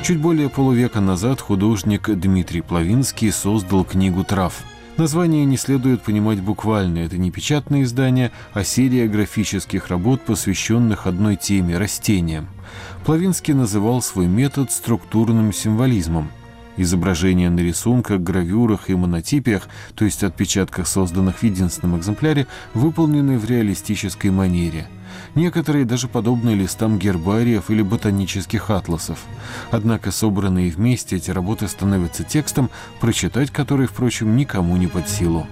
Чуть более полувека назад художник Дмитрий Плавинский создал книгу трав. Название не следует понимать буквально. Это не печатное издание, а серия графических работ, посвященных одной теме – растениям. Плавинский называл свой метод структурным символизмом. Изображения на рисунках, гравюрах и монотипиях, то есть отпечатках, созданных в единственном экземпляре, выполнены в реалистической манере. Некоторые даже подобны листам гербариев или ботанических атласов. Однако собранные вместе эти работы становятся текстом, прочитать который, впрочем, никому не под силу.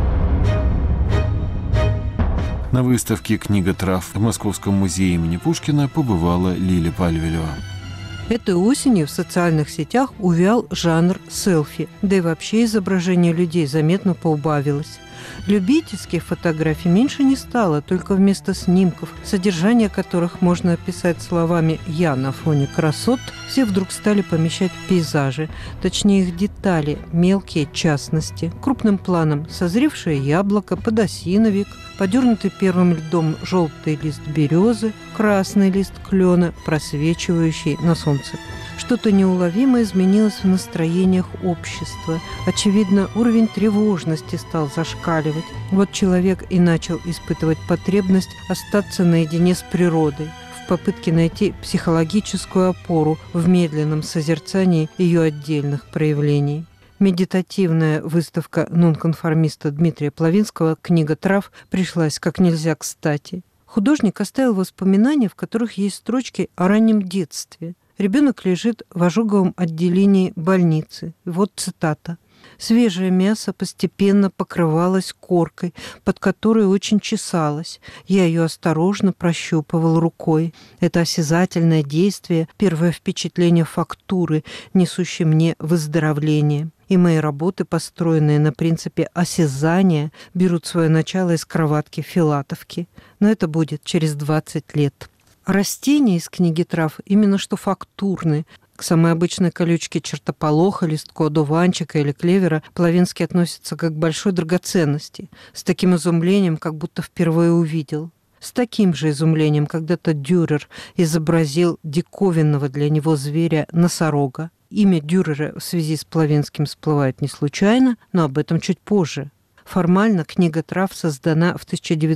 На выставке «Книга трав» в Московском музее имени Пушкина побывала Лиля Пальвелева. Этой осенью в социальных сетях увял жанр селфи, да и вообще изображение людей заметно поубавилось. Любительских фотографий меньше не стало, только вместо снимков, содержание которых можно описать словами «я на фоне красот», все вдруг стали помещать пейзажи, точнее их детали, мелкие частности, крупным планом созревшее яблоко, подосиновик, подернутый первым льдом желтый лист березы, красный лист клена, просвечивающий на солнце. Что-то неуловимо изменилось в настроениях общества. Очевидно, уровень тревожности стал зашкаливать. Вот человек и начал испытывать потребность остаться наедине с природой, в попытке найти психологическую опору в медленном созерцании ее отдельных проявлений. Медитативная выставка нонконформиста Дмитрия Плавинского «Книга трав» пришлась как нельзя кстати. Художник оставил воспоминания, в которых есть строчки о раннем детстве. Ребенок лежит в ожоговом отделении больницы. Вот цитата. «Свежее мясо постепенно покрывалось коркой, под которой очень чесалось. Я ее осторожно прощупывал рукой. Это осязательное действие, первое впечатление фактуры, несущее мне выздоровление. И мои работы, построенные на принципе осязания, берут свое начало из кроватки Филатовки. Но это будет через 20 лет». Растения из «Книги трав» именно что фактурны. К самой обычной колючке чертополоха, листку одуванчика или клевера Плавинский относится как к большой драгоценности, с таким изумлением, как будто впервые увидел. С таким же изумлением когда-то Дюрер изобразил диковинного для него зверя носорога. Имя Дюрера в связи с Плавинским всплывает не случайно, но об этом чуть позже. Формально «Книга трав» создана в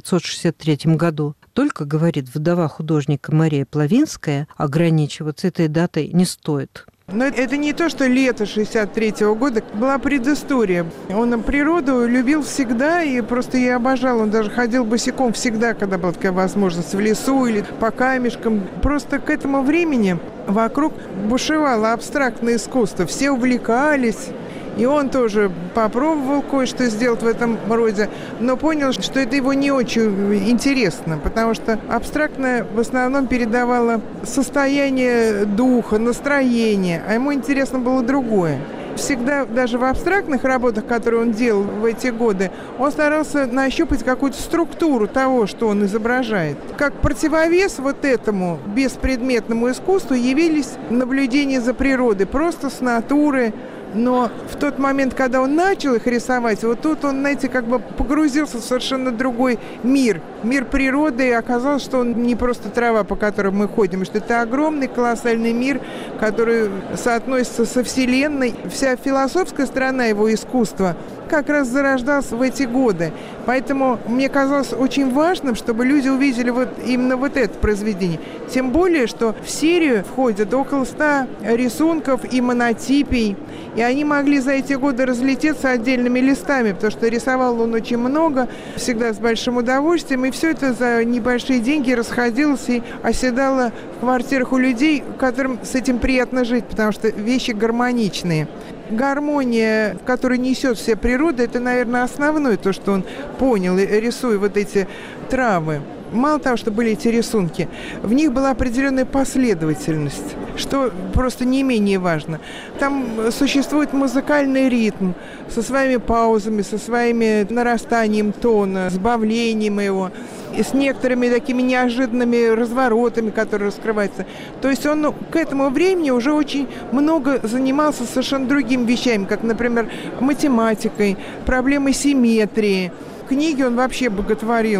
1963 году. Только, говорит вдова художника Мария Плавинская, ограничиваться этой датой не стоит. Но это не то, что лето 63-го года. Была предыстория. Он природу любил всегда и просто ее обожал. Он даже ходил босиком всегда, когда была такая возможность, в лесу или по камешкам. Просто к этому времени вокруг бушевало абстрактное искусство. Все увлекались. И он тоже попробовал кое-что сделать в этом роде, но понял, что это его не очень интересно, потому что абстрактное в основном передавало состояние духа, настроение, а ему интересно было другое. Всегда, даже в абстрактных работах, которые он делал в эти годы, он старался нащупать какую-то структуру того, что он изображает. Как противовес вот этому беспредметному искусству явились наблюдения за природой, просто с натуры. Но в тот момент, когда он начал их рисовать, вот тут он, знаете, как бы погрузился в совершенно другой мир. Мир природы, и оказалось, что он не просто трава, по которой мы ходим, что это огромный, колоссальный мир, который соотносится со Вселенной. Вся философская сторона его искусства как раз зарождалась в эти годы. Поэтому мне казалось очень важным, чтобы люди увидели вот именно вот это произведение. Тем более, что в серию входят около 100 рисунков и монотипий. И они могли за эти годы разлететься отдельными листами, потому что рисовал он очень много, всегда с большим удовольствием. И все это за небольшие деньги расходилось и оседало в квартирах у людей, которым с этим приятно жить, потому что вещи гармоничные. Гармония, которую несет вся природа, это, наверное, основное то, что он понял, рисуя вот эти травы. Мало того, что были эти рисунки, в них была определенная последовательность, что просто не менее важно. Там существует музыкальный ритм со своими паузами, со своими нарастанием тона, сбавлением его, и с некоторыми такими неожиданными разворотами, которые раскрываются. То есть он к этому времени уже очень много занимался совершенно другими вещами, как, например, математикой, проблемой симметрии. Книги он вообще боготворил.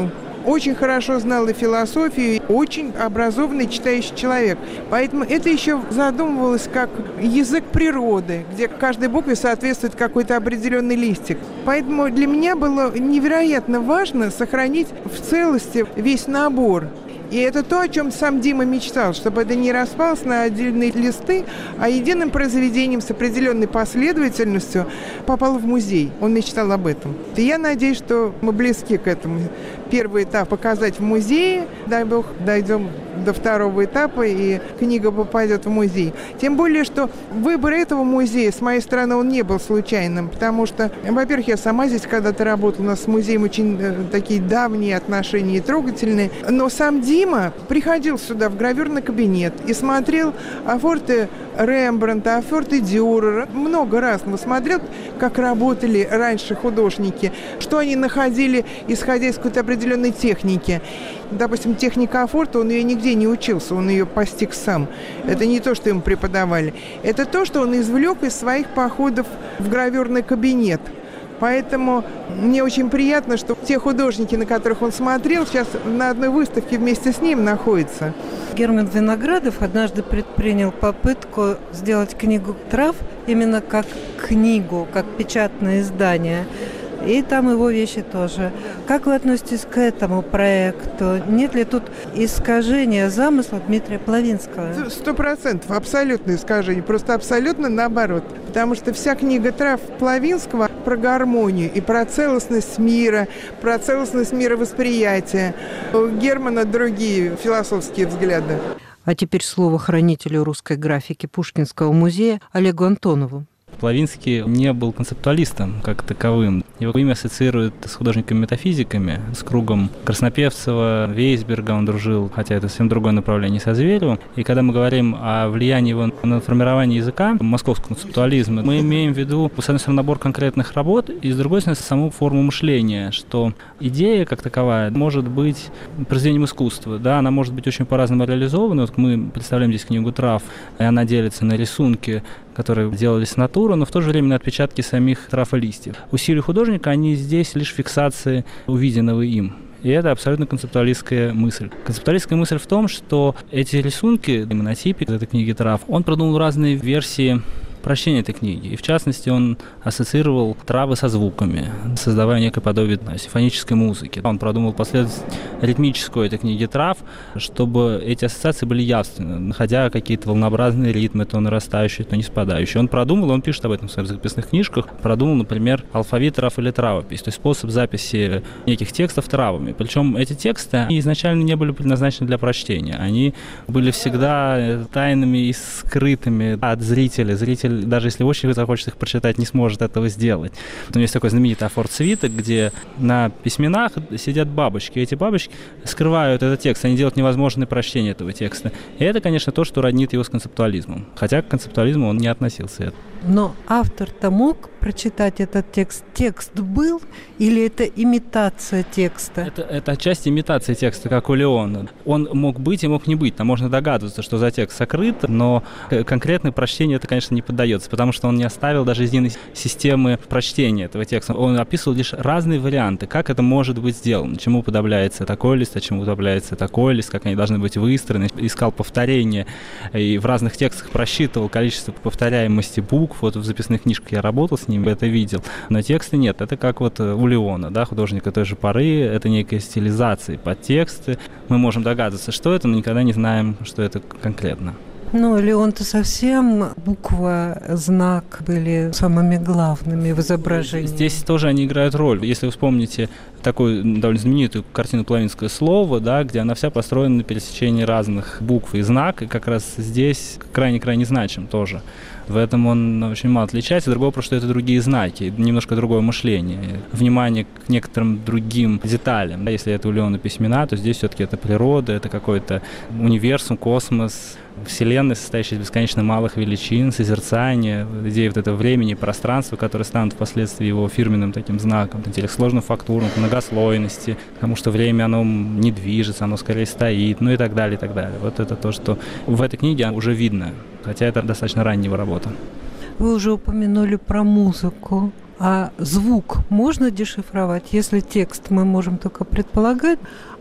очень хорошо знал и философию, очень образованный читающий человек. Поэтому это еще задумывалось как язык природы, где каждой букве соответствует какой-то определенный листик. Поэтому для меня было невероятно важно сохранить в целости весь набор. И это то, о чем сам Дима мечтал, чтобы это не распалось на отдельные листы, а единым произведением с определенной последовательностью попало в музей. Он мечтал об этом. И я надеюсь, что мы близки к этому. Первый этап показать в музее, дай бог, дойдем до второго этапа, и книга попадет в музей. Тем более, что выбор этого музея, с моей стороны, он не был случайным, потому что, во-первых, я сама здесь когда-то работала, у нас с музеем очень такие давние отношения и трогательные, но сам Дима приходил сюда в гравюрный кабинет и смотрел афорты Рембрандта, афорты Дюрера, много разного смотрел, как работали раньше художники, что они находили, исходя из какой-то определенной техники. Допустим, техника афорта, он ее нигде не учился, он ее постиг сам. Это не то, что ему преподавали. Это то, что он извлек из своих походов в гравюрный кабинет. Поэтому мне очень приятно, что те художники, на которых он смотрел, сейчас на одной выставке вместе с ним находятся. Герман Виноградов однажды предпринял попытку сделать книгу трав именно как книгу, как печатное издание. И там его вещи тоже. Как вы относитесь к этому проекту? Нет ли тут искажения замысла Дмитрия Плавинского? 100%, абсолютное искажение, просто абсолютно наоборот. Потому что вся книга трав Плавинского про гармонию и про целостность мира, про целостность мировосприятия. У Германа другие философские взгляды. А теперь слово хранителю русской графики Пушкинского музея Олегу Антонову. Плавинский не был концептуалистом как таковым. Его имя ассоциирует с художниками-метафизиками, с кругом Краснопевцева, Вейсберга он дружил, хотя это совсем другое направление, со Зверевым. И когда мы говорим о влиянии его на формирование языка, московского концептуализма, мы имеем в виду, с одной стороны, набор конкретных работ, и с другой стороны, саму форму мышления, что идея как таковая может быть произведением искусства. Да, она может быть очень по-разному реализована. Вот мы представляем здесь книгу трав, и она делится на рисунки, которые делались с натуры, но в то же время на отпечатки самих трав и листьев. Усилия художника, они здесь лишь фиксации увиденного им. И это абсолютно концептуалистская мысль. Концептуалистская мысль в том, что эти рисунки, монотипы этой книги трав, он продумал разные версии прочтения этой книги. И в частности, он ассоциировал травы со звуками, создавая некое подобие симфонической музыки. Он продумал последовательность ритмическую этой книги трав, чтобы эти ассоциации были явственны, находя какие-то волнообразные ритмы, то нарастающие, то не спадающие. Он продумал, он пишет об этом в своих записных книжках, продумал, например, алфавит трав или травопись, то есть способ записи неких текстов травами. Причем эти тексты изначально не были предназначены для прочтения. Они были всегда тайными и скрытыми от зрителя. Зритель, даже если очень захочет их прочитать, не сможет этого сделать. Потом есть такой знаменитый афорт свиток, где на письменах сидят бабочки. Эти бабочки скрывают этот текст, они делают невозможное прочтение этого текста. И это, конечно, то, что роднит его с концептуализмом. Хотя к концептуализму он не относился. Но автор-то мог прочитать этот текст? Текст был или это имитация текста? Это отчасти имитация текста, как у Леона. Он мог быть и мог не быть. Там можно догадываться, что за текст сокрыт, но конкретное прочтение это, конечно, не поддается, потому что он не оставил даже единой системы прочтения этого текста. Он описывал лишь разные варианты, как это может быть сделано, чему уподобляется такой лист, а чему уподобляется такой лист, как они должны быть выстроены. Искал повторения и в разных текстах просчитывал количество повторяемости букв. Вот в записных книжках я работал с ним, это видел. Но текста нет. Это как вот у Леона, да, художника той же поры. Это некая стилизация под тексты. Мы можем догадываться, что это, но никогда не знаем, что это конкретно. Ну, Леон-то совсем буква, знак были самыми главными в изображении. Здесь тоже они играют роль. Если вы вспомните такую довольно знаменитую картину Плавинское слово, да, где она вся построена на пересечении разных букв и знак, и как раз здесь крайне-крайне значим тоже. В этом он очень мало отличается. Другой вопрос, что это другие знаки, немножко другое мышление, внимание к некоторым другим деталям. Если это у Леона письмена, то здесь все-таки это природа, это какой-то универсум, космос, вселенная, состоящая из бесконечно малых величин, созерцания, идеи вот этого времени, пространства, которые станут впоследствии его фирменным таким знаком, интеллект сложных фактур, многослойности, потому что время, оно не движется, оно скорее стоит, ну и так далее, и так далее. Вот это то, что в этой книге уже видно, хотя это достаточно ранняя работа. Вы уже упомянули про музыку. А звук можно дешифровать? Если текст мы можем только предполагать,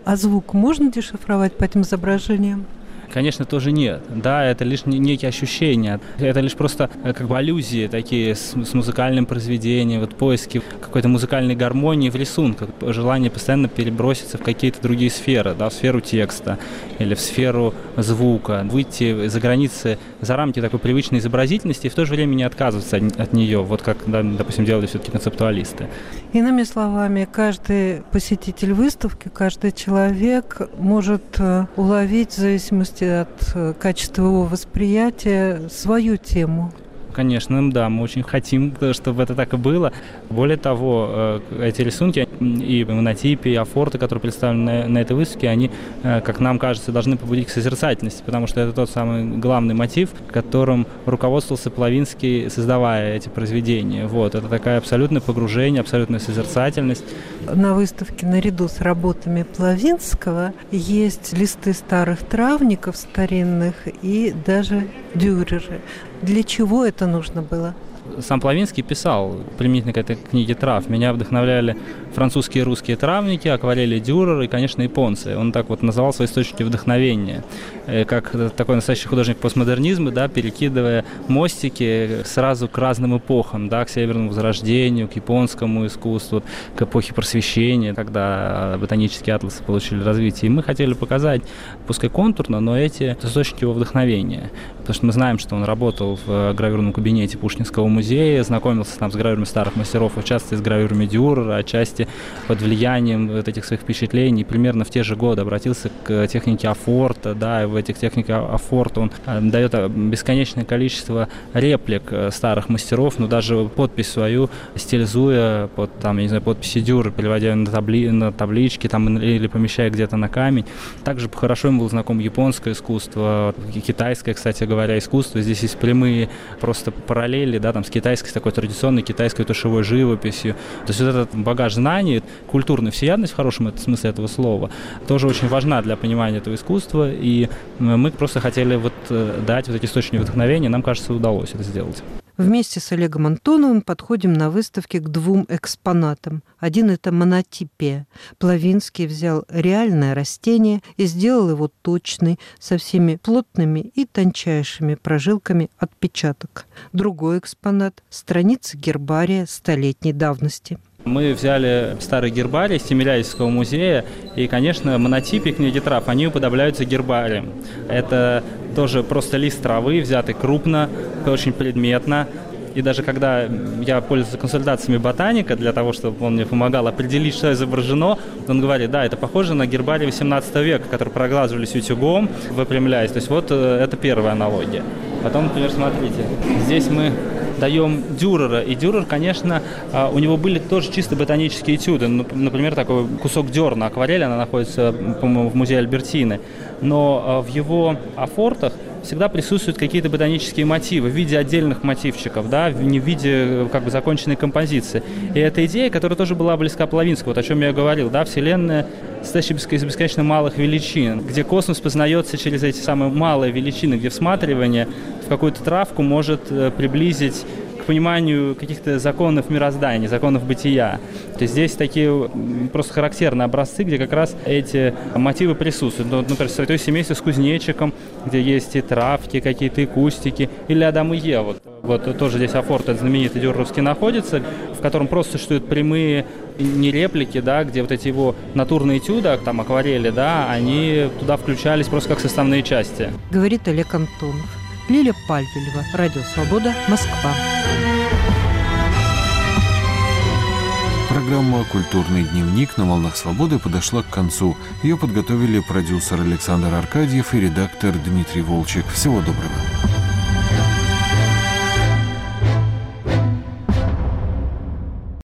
А звук можно дешифровать по этим изображениям? Конечно, тоже нет. Да, это лишь некие ощущения. Это лишь просто как бы аллюзии такие с музыкальным произведением, вот поиски какой-то музыкальной гармонии в рисунках, желание постоянно переброситься в какие-то другие сферы, да, в сферу текста или в сферу звука, выйти за границы, за рамки такой привычной изобразительности и в то же время не отказываться от нее, вот как, да, допустим, делали все-таки концептуалисты. Иными словами, каждый посетитель выставки, каждый человек может уловить в зависимости от качества его восприятия свою тему. Конечно, да, мы очень хотим, чтобы это так и было. Более того, эти рисунки и монотипы, и афорты, которые представлены на этой выставке, они, как нам кажется, должны побудить к созерцательности, потому что это тот самый главный мотив, которым руководствовался Плавинский, создавая эти произведения. Вот, это такое абсолютное погружение, абсолютная созерцательность. На выставке наряду с работами Плавинского есть листы старых травников старинных и даже дюреры. Для чего это нужно было? Сам Плавинский писал применительно к этой книге трав. Меня вдохновляли французские и русские травники, акварели Дюрера и, конечно, японцы. Он так вот называл свои источники вдохновения. Как такой настоящий художник постмодернизма, да, перекидывая мостики сразу к разным эпохам, да, к Северному Возрождению, к японскому искусству, к эпохе Просвещения, когда ботанические атласы получили развитие. И мы хотели показать, пускай контурно, но эти источники его вдохновения. Потому что мы знаем, что он работал в гравюрном кабинете Пушкинского музея, знакомился там с гравюрами старых мастеров, в частности с гравюрами Дюрера, отчасти под влиянием вот этих своих впечатлений. Примерно в те же годы обратился к технике афорта, да, и в этих техниках афорта он дает бесконечное количество реплик старых мастеров, но даже подпись свою стилизуя под, там, я не знаю, подписи Дюрера, переводя на таблички там, или помещая где-то на камень. Также хорошо ему было знакомо японское искусство, китайское, кстати говоря, искусство. Здесь есть прямые просто параллели, да, там, с китайской, с такой традиционной китайской тушевой живописью. То есть вот этот багаж знаний, культурная всеядность в хорошем смысле этого слова, тоже очень важна для понимания этого искусства, и мы просто хотели вот дать вот эти источники вдохновения, нам кажется, удалось это сделать. Вместе с Олегом Антоновым подходим на выставке к двум экспонатам. Один – это монотипия. Плавинский взял реальное растение и сделал его точный, со всеми плотными и тончайшими прожилками отпечаток. Другой экспонат – страницы гербария столетней давности. Мы взяли старый гербарий с Тимирязевского музея, и, конечно, монотипы книги трав, они уподобляются гербариям. Это тоже просто лист травы, взятый крупно, очень предметно. И даже когда я пользуюсь консультациями ботаника, для того, чтобы он мне помогал определить, что изображено, он говорит, да, это похоже на гербарий 18 века, которые проглаживались утюгом, выпрямляясь. То есть вот это первая аналогия. Потом, например, смотрите, здесь мы даем Дюрера. И Дюрер, конечно, у него были тоже чисто ботанические этюды. Например, такой кусок дерна, акварель, она находится, по-моему, в музее Альбертины. Но в его афортах всегда присутствуют какие-то ботанические мотивы в виде отдельных мотивчиков, да, не в виде как бы законченной композиции. И эта идея, которая тоже была близка Плавинскому, вот о чем я говорил, да, Вселенная, состоящая из бесконечно малых величин, где космос познается через эти самые малые величины, где всматривание в какую-то травку может приблизить к пониманию каких-то законов мироздания, законов бытия. То есть здесь такие просто характерные образцы, где как раз эти мотивы присутствуют. Например, «Святое семейство» с кузнечиком, где есть и травки какие-то, и кустики, или «Адам и Ева». Вот тоже здесь афорт этот знаменитый дюреровский находится, в котором просто существуют прямые не реплики, да, где вот эти его натурные этюды, там акварели, да, они туда включались просто как составные части. Говорит Олег Антонов. Лиля Пальвелева, Радио Свобода, Москва. Программа «Культурный дневник» на «Волнах Свободы» подошла к концу. Ее подготовили продюсер Александр Аркадьев и редактор Дмитрий Волчек. Всего доброго.